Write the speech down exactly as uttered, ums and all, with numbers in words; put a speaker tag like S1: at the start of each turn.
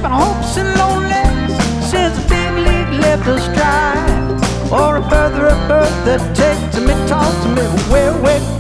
S1: my hopes and lonely since the big league left us dry. Or a brother, a bird that takes me, talks to me, where we're